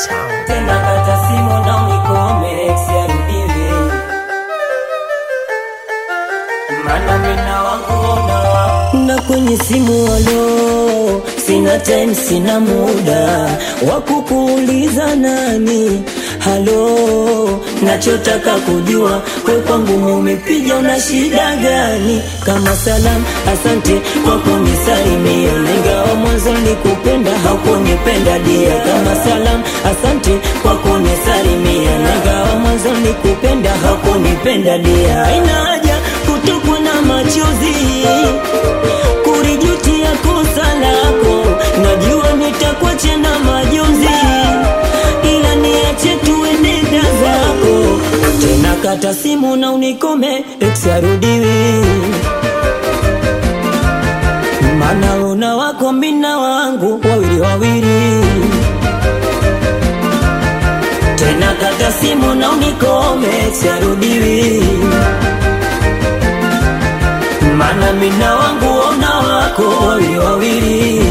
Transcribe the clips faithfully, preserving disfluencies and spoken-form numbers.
sound. Tena kata simu na unikome siarudiwi, mana mina wangu na kwenye simu alo. Sina time, sina muda wakukuuliza nani halo. Nachotaka kujua kwe kwangu umepiga una shida gani? Kama salam asante kwa kunisalimia, ingawa mwanzo nikupenda haukunipenda dia. Kama salam asante kwa kunisalimia, ingawa mwanzo nikupenda haukunipenda dia. Haina haja kutokwa na machozi kurijutia kosa lako, najua nitakuacha na majonzi, ila niache tuende zako. Tena kata simu na unikome ex arudiwi, mana una wako mina wangu wawili wawili. Tena kata simu na unikome ex arudiwi, mana mina wangu ona wako wawili wawili.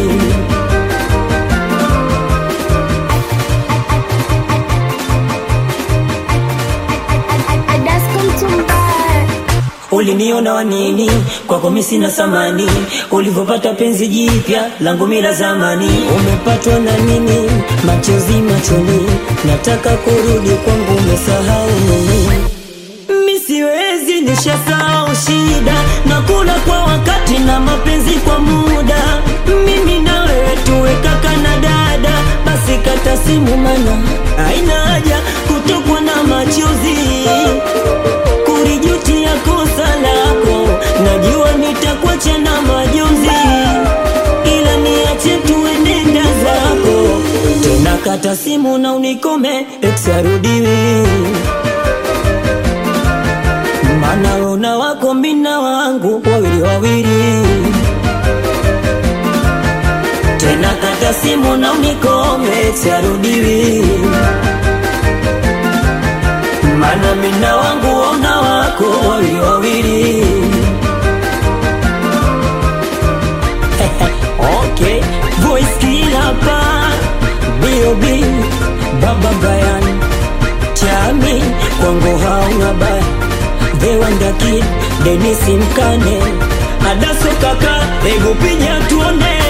Uliniona wanini kwako mimi sina samani, ulivopata penzi jipya langu mila zamani. Umepatwa na nini? Machozi machoni, nataka kurudi kwangu umesahau nini? Mimi siwezi nishasahau shida, nakula kwa wakati na mapenzi kwa muda. Mimi na wewe tuwe kaka na dada, basi kata simu mana haina haja kutokwa na machozi kurijutia kosa lako, najua nitakuacha na majonzi, ila niache tuende zako. Tena kata simu na unikome ex arudiwi, mana una wako mina wangu wawili wawili. Tena kata simu na unikome ex arudiwi, mana mina wangu ona wako wawili wawili. Okay, voice killer pa B O B Baba Brian Chami kwangu hauna baya. The Wonder Kid Dennis Mkane Adaso kaka ego pinya tuone.